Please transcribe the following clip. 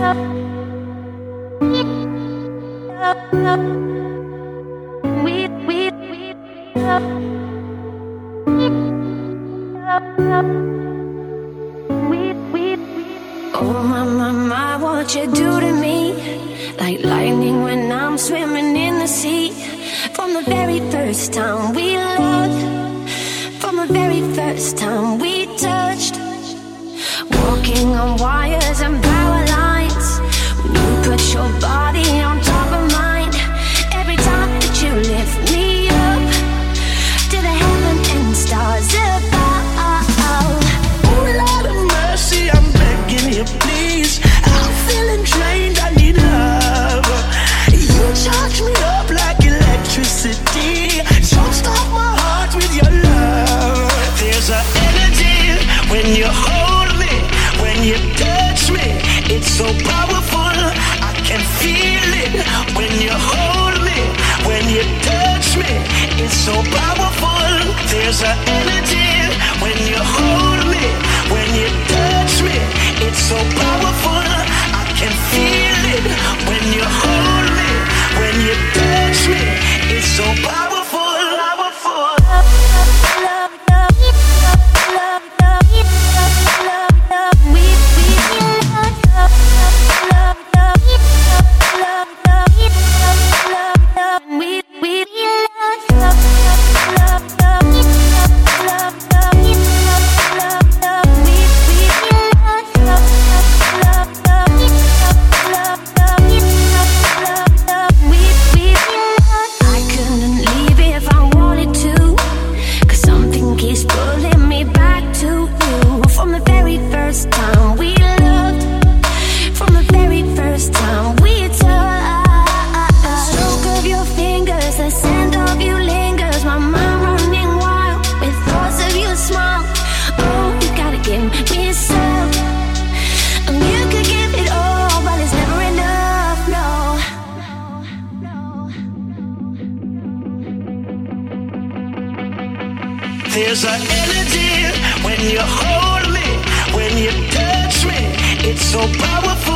Oh my, what you do to me? Like lightning when I'm swimming in the sea. From the very first time we loved, from the very first time we touched, walking on wires and power lines. When you put your body on top of mine, every time that you lift me up to the heaven and stars above. Oh Lord of mercy, I'm begging you please. I'm feeling drained, I need love. You charge me up like electricity. Jumpstart my heart with your love. There's an energy when you hold me, when you touch me. It's so powerful, I can feel it. When you hold me, when you touch me. It's so powerful. There's an energy when you hold me, when you touch me. It's so powerful, I can feel it. When you hold me, when you touch me. It's so powerful, powerful. There's an energy when you hold me, when you touch me. It's so powerful.